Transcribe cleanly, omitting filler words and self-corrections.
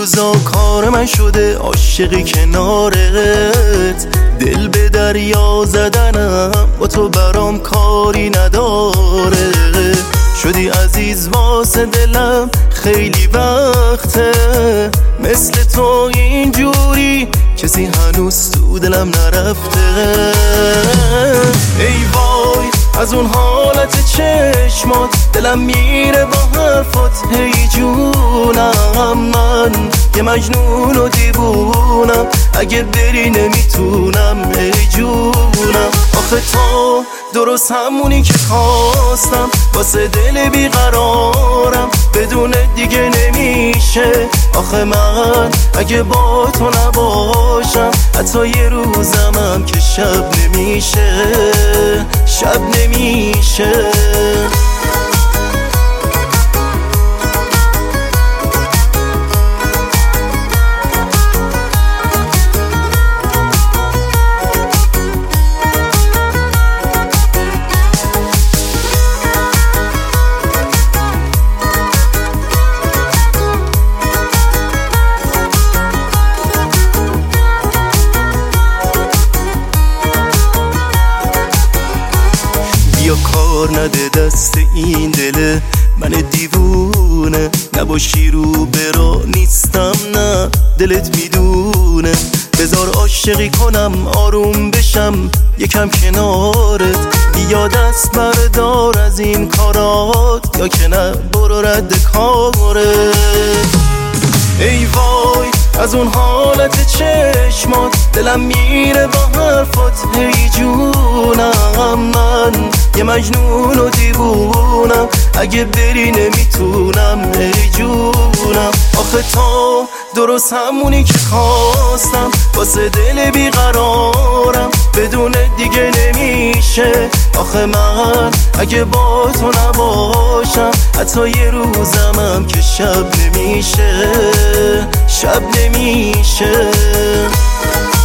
روزا کار من شده عاشقی کنارت، دل به دریا زدنم با تو برام کاری نداره. شدی عزیز واسه دلم خیلی وقته، مثل تو اینجوری کسی هنوز تو دلم نرفته. ای وای از اون حالت چشمات دلم میره با حرفات. هی جونم من یه مجنون و دیوونم، اگه بری نمیتونم. ای جونم آخه تو درست همونی که خواستم، واسه دل بیقرارم، بدون دیگه نمیشه. آخه من اگه با تو نباشم حتی یه روزمم که شب نمیشه، شب نمیشه. یا کار نده دست این دل من دیوونه، نباشی رو برا نیستم نه دلت میدونه. بذار عاشقی کنم آروم بشم یکم کنارت، بیا دست بردار از این کارات یا که نه برو رد کارت. ای وای از اون حالت چشمات دلم میره با حرفات. هی جونم من یه مجنون و دیوونم، اگه بری نمیتونم. ای جونم آخه تو درست همونی که خواستم، واسه دل بیقرارم، بدون دیگه نمیشه. آخه من اگه با تو نباشم حتی یه روزمم که شب نمیشه، شب نمیشه.